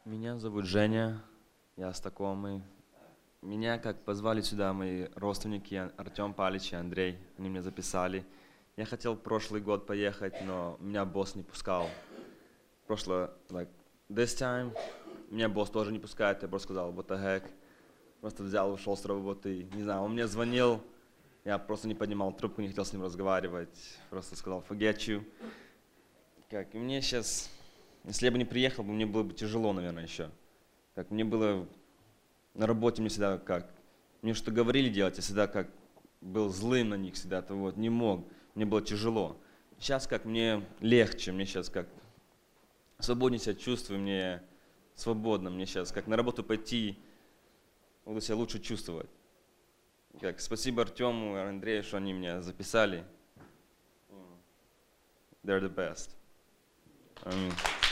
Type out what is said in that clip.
Меня зовут Женя, я с Такомы. Меня как позвали сюда мои родственники Артем Палич и Андрей, они меня записали. Я хотел прошлый год поехать, но меня босс не пускал. This time, меня босс тоже не пускает, я просто сказал, what the heck. Просто взял, ушел с работы, не знаю, он мне звонил, я просто не поднимал трубку, не хотел с ним разговаривать, просто сказал, forget you. Как, и мне сейчас, если я бы не приехал, мне было бы тяжело, наверное, еще. Как мне было на работе, мне всегда как, мне что говорили делать, я всегда как был злым на них всегда, то вот, не мог, мне было тяжело. Сейчас как мне легче, мне сейчас как свободнее себя чувствую, мне свободно, мне сейчас как на работу пойти, буду себя лучше чувствовать. Как, спасибо Артему и Андрею, что они меня записали. They're the best. Аминь.